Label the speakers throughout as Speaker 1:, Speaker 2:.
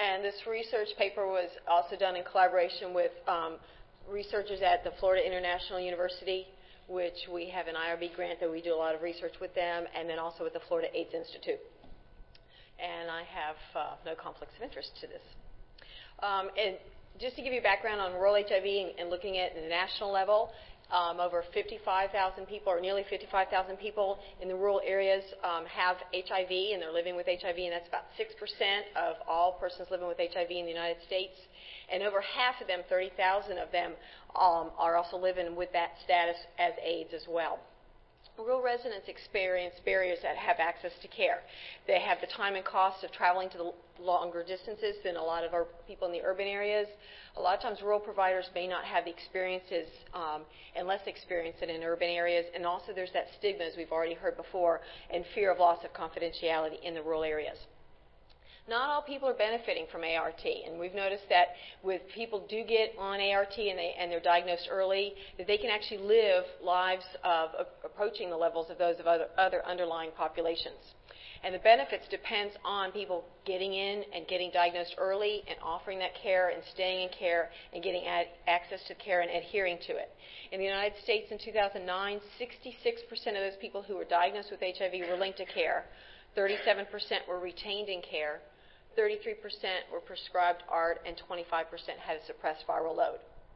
Speaker 1: And this research paper was also done in collaboration with researchers at the Florida International University, which we have an IRB grant that we do a lot of research with them, and then also with the Florida AIDS Institute. And I have no conflicts of interest to this. And just to give you background on rural HIV and looking at the national level, over 55,000 people, or nearly 55,000 people in the rural areas have HIV, and they're living with HIV, and that's about 6% of all persons living with HIV in the United States. And over half of them, 30,000 of them, are also living with that status as AIDS as well. Rural residents experience barriers that have access to care. They have the time and cost of traveling to the longer distances than a lot of our people in the urban areas. A lot of times rural providers may not have the experiences and less experience than in urban areas. And also there's that stigma, as we've already heard before, and fear of loss of confidentiality in the rural areas. Not all people are benefiting from ART, and we've noticed that with people do get on ART and they're diagnosed early, that they can actually live lives of approaching the levels of those of other underlying populations. And the benefits depends on people getting in and getting diagnosed early and offering that care and staying in care and getting access to care and adhering to it. In the United States in 2009, 66% of those people who were diagnosed with HIV were linked to care. 37% were retained in care, 33% were prescribed ART, and 25% had a suppressed viral load.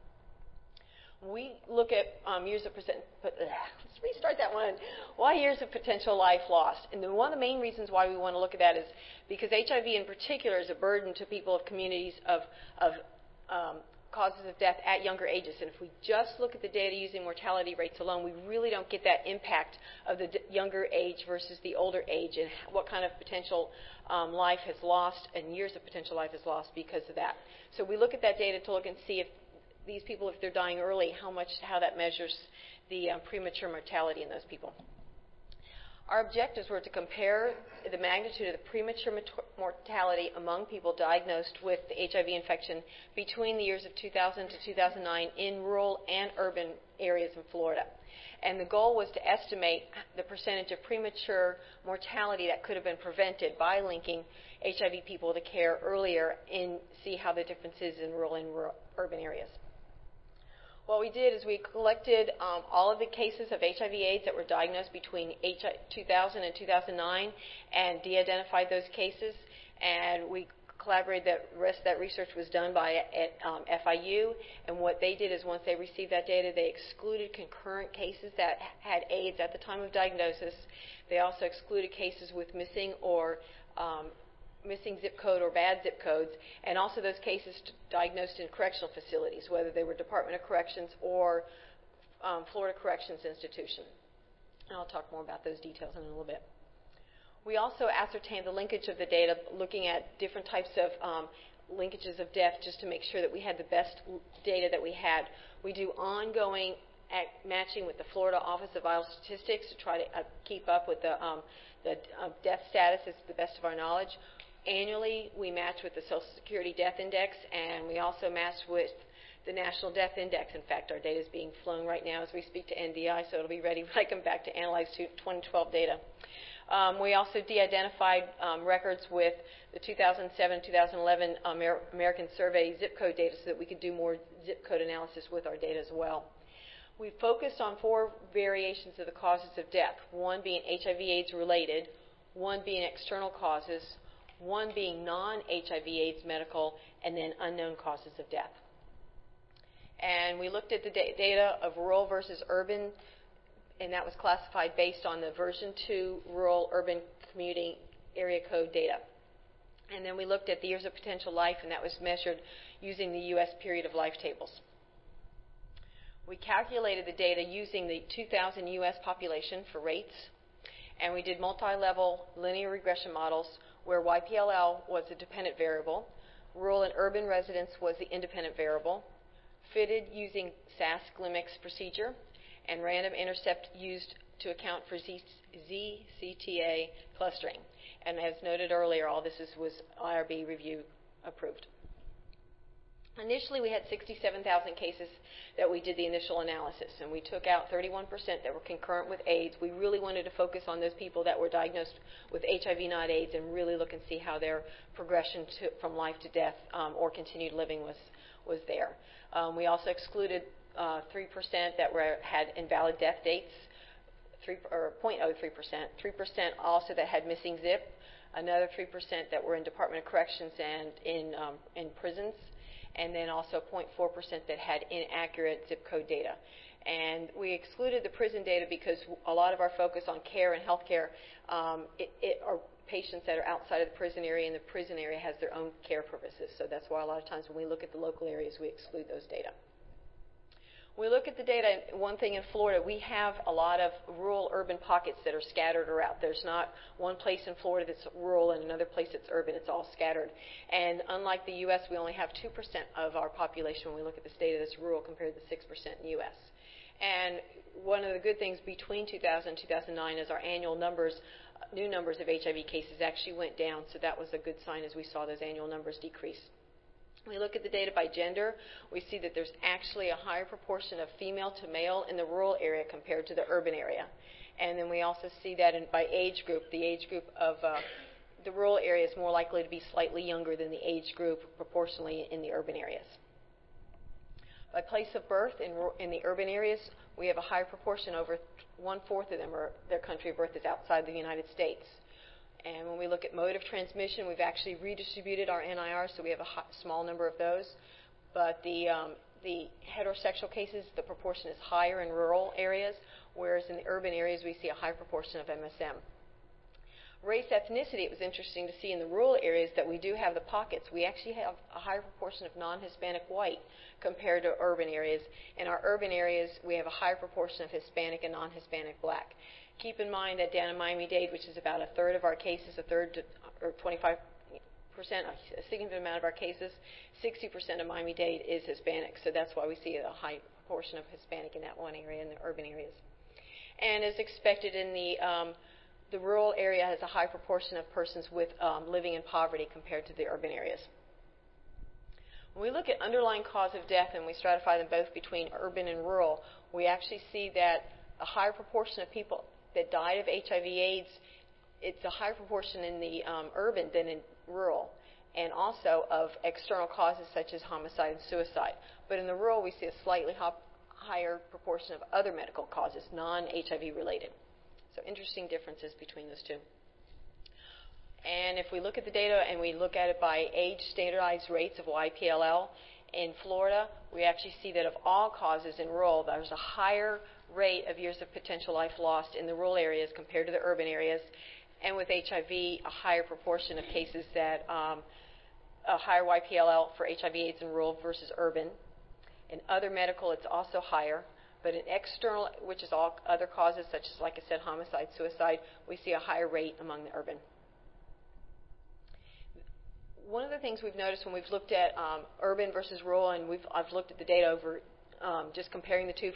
Speaker 1: We look at years of let's restart that one. Why years of potential life lost? And one of the main reasons why we want to look at that is because HIV in particular is a burden to people of communities of causes of death at younger ages. And if we just look at the data using mortality rates alone, we really don't get that impact of the younger age versus the older age and what kind of potential life has lost and years of potential life is lost because of that. So we look at that data to look and see if these people, if they're dying early, how that measures the premature mortality in those people. Our objectives were to compare the magnitude of the premature mortality among people diagnosed with the HIV infection between the years of 2000 to 2009 in rural and urban areas in Florida. And the goal was to estimate the percentage of premature mortality that could have been prevented by linking HIV people to care earlier and see how the difference is in rural and urban areas. What we did is we collected all of the cases of HIV/AIDS that were diagnosed between 2000 and 2009 and de-identified those cases. And we collaborated. The rest of that research was done by at FIU. And what they did is once they received that data, they excluded concurrent cases that had AIDS at the time of diagnosis. They also excluded cases with missing zip code or bad zip codes, and also those cases diagnosed in correctional facilities, whether they were Department of Corrections or Florida Corrections Institution. And I'll talk more about those details in a little bit. We also ascertained the linkage of the data, looking at different types of linkages of death just to make sure that we had the best data that we had. We do ongoing matching with the Florida Office of Vital Statistics to try to keep up with the death status as the best of our knowledge. Annually, we match with the Social Security Death Index, and we also match with the National Death Index. In fact, our data is being flown right now as we speak to NDI, so it'll be ready when I come back to analyze 2012 data. We also de-identified records with the 2007-2011 American Survey zip code data so that we could do more zip code analysis with our data as well. We focused on 4 variations of the causes of death, one being HIV/AIDS related, one being external causes, one being non-HIV/AIDS medical, and then unknown causes of death. And we looked at the data of rural versus urban, and that was classified based on the version 2 rural-urban commuting area code data. And then we looked at the years of potential life, and that was measured using the U.S. period of life tables. We calculated the data using the 2000 U.S. population for rates, and we did multi-level linear regression models where YPLL was the dependent variable, rural and urban residence was the independent variable, fitted using SAS-GLIMX procedure, and random intercept used to account for ZCTA clustering. And as noted earlier, all this was IRB review approved. Initially, we had 67,000 cases that we did the initial analysis, and we took out 31% that were concurrent with AIDS. We really wanted to focus on those people that were diagnosed with HIV, not AIDS, and really look and see how their progression from life to death or continued living was there. We also excluded 3% that had invalid death dates, 0.03%, 3% also that had missing zip, another 3% that were in Department of Corrections and in prisons, and then also 0.4% that had inaccurate zip code data. And we excluded the prison data because a lot of our focus on care and health care are patients that are outside of the prison area, and the prison area has their own care purposes. So that's why a lot of times when we look at the local areas, we exclude those data. When we look at the data, one thing in Florida, we have a lot of rural-urban pockets that are scattered around. There's not one place in Florida that's rural and another place that's urban. It's all scattered. And unlike the U.S., we only have 2% of our population when we look at this data that's rural compared to 6% in the U.S. And one of the good things between 2000 and 2009 is our annual numbers, new numbers of HIV cases actually went down. So that was a good sign as we saw those annual numbers decrease. When we look at the data by gender, we see that there's actually a higher proportion of female to male in the rural area compared to the urban area. And then we also see that by age group, the age group of the rural area is more likely to be slightly younger than the age group proportionally in the urban areas. By place of birth in the urban areas, we have a higher proportion, over 1/4 of them, or their country of birth is outside the United States. And when we look at mode of transmission, we've actually redistributed our NIR, so we have a small number of those. But the heterosexual cases, the proportion is higher in rural areas, whereas in the urban areas we see a high proportion of MSM. Race, ethnicity, it was interesting to see in the rural areas that we do have the pockets. We actually have a higher proportion of non-Hispanic white compared to urban areas. In our urban areas, we have a higher proportion of Hispanic and non-Hispanic black. Keep in mind that down in Miami-Dade, which is about a third of our cases, or 25%, a significant amount of our cases, 60% of Miami-Dade is Hispanic. So that's why we see a high proportion of Hispanic in that one area in the urban areas. And as expected, in the rural area has a high proportion of persons with living in poverty compared to the urban areas. When we look at underlying cause of death and we stratify them both between urban and rural, we actually see that a higher proportion of people that died of HIV/AIDS, it's a higher proportion in the urban than in rural, and also of external causes such as homicide and suicide. But in the rural, we see a slightly higher proportion of other medical causes, non-HIV related. So interesting differences between those two. And if we look at the data and we look at it by age standardized rates of YPLL, in Florida, we actually see that of all causes in rural, there's a higher rate of years of potential life lost in the rural areas compared to the urban areas. And with HIV, a higher proportion of cases that a higher YPLL for HIV/AIDS in rural versus urban. In other medical, it's also higher. But in external, which is all other causes, such as, like I said, homicide, suicide, we see a higher rate among the urban. One of the things we've noticed when we've looked at urban versus rural, and I've looked at the data over just comparing the two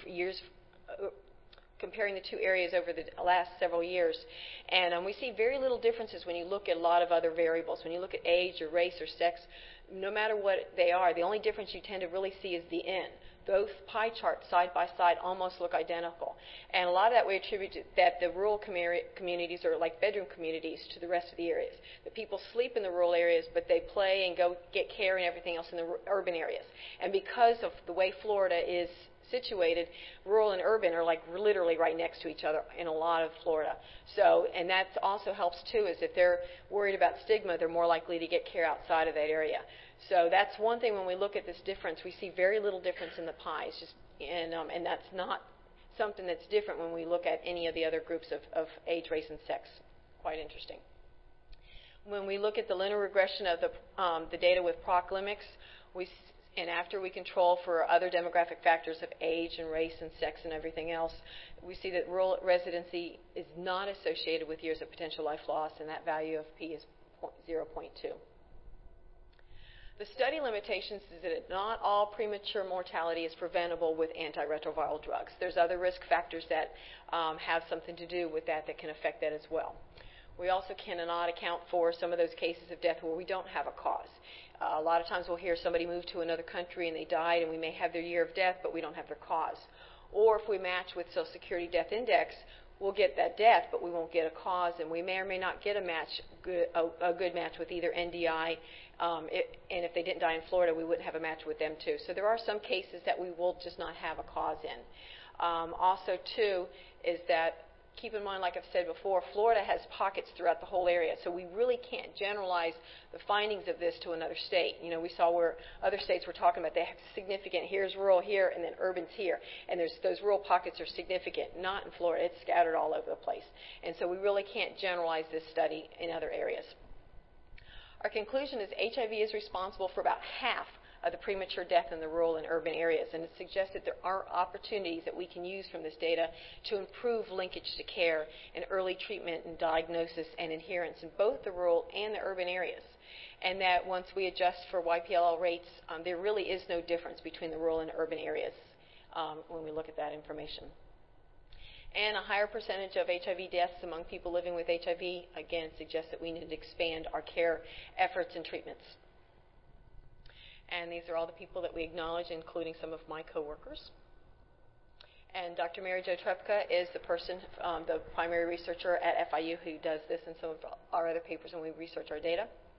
Speaker 1: areas over the last several years, and we see very little differences when you look at a lot of other variables. When you look at age or race or sex, no matter what they are, the only difference you tend to really see is the N. Both pie charts side by side almost look identical. And a lot of that we attribute to that the rural communities are like bedroom communities to the rest of the areas. The people sleep in the rural areas, but they play and go get care and everything else in the urban areas. And because of the way Florida is situated, rural and urban are like literally right next to each other in a lot of Florida. So, and that also helps too, is if they're worried about stigma, they're more likely to get care outside of that area. So that's one thing when we look at this difference, we see very little difference in the pies, and that's not something that's different when we look at any of the other groups of age, race, and sex. Quite interesting. When we look at the linear regression of the data with Proclimix, and after we control for other demographic factors of age and race and sex and everything else, we see that rural residency is not associated with years of potential life loss, and that value of P is 0.2. The study limitations is that not all premature mortality is preventable with antiretroviral drugs. There's other risk factors that have something to do with that can affect that as well. We also cannot account for some of those cases of death where we don't have a cause. A lot of times we'll hear somebody moved to another country and they died, and we may have their year of death, but we don't have their cause. Or if we match with Social Security Death Index, we'll get that death, but we won't get a cause, and we may or may not get a good match with either NDI. And if they didn't die in Florida, we wouldn't have a match with them too. So there are some cases that we will just not have a cause in. Also, too, is that keep in mind, like I've said before, Florida has pockets throughout the whole area, so we really can't generalize the findings of this to another state. You know, we saw where other states were talking about they have significant, here's rural here, and then urban's here, and those rural pockets are significant. Not in Florida. It's scattered all over the place. And so we really can't generalize this study in other areas. Our conclusion is HIV is responsible for about half of the premature death in the rural and urban areas, and it suggests that there are opportunities that we can use from this data to improve linkage to care and early treatment and diagnosis and adherence in both the rural and the urban areas, and that once we adjust for YPLL rates, there really is no difference between the rural and urban areas when we look at that information. And a higher percentage of HIV deaths among people living with HIV, again, suggests that we need to expand our care efforts and treatments. And these are all the people that we acknowledge, including some of my coworkers. And Dr. Mary Jo Trepka is the person, the primary researcher at FIU who does this and some of our other papers when we research our data.